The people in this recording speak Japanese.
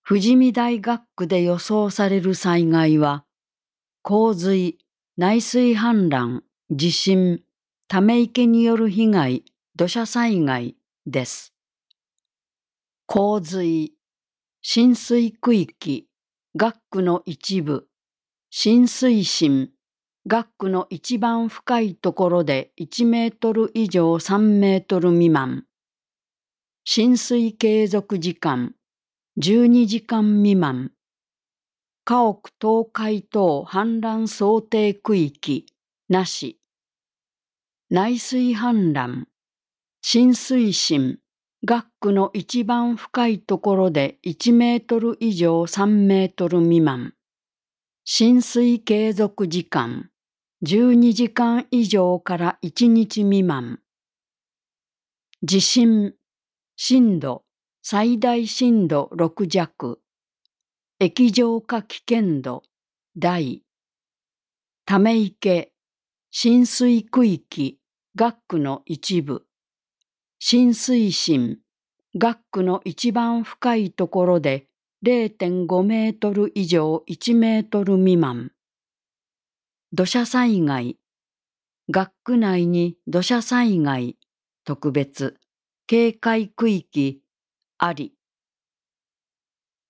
富士見台学区で予想される災害は、洪水、内水氾濫、地震、ため池による被害、土砂災害です。洪水、浸水区域、学区の一部、浸水深、学区の一番深いところで1メートル以上3メートル未満。浸水継続時間、12時間未満。家屋倒壊等氾濫想定区域、なし。内水氾濫、浸水深、学区の一番深いところで1メートル以上3メートル未満。浸水継続時間、12時間以上から1日未満。地震、震度、最大震度6弱。液状化危険度、大。ため池、浸水区域、学区の一部。浸水深、学区の一番深いところで0.5メートル以上1メートル未満。土砂災害、学区内に土砂災害、特別、警戒区域、あり。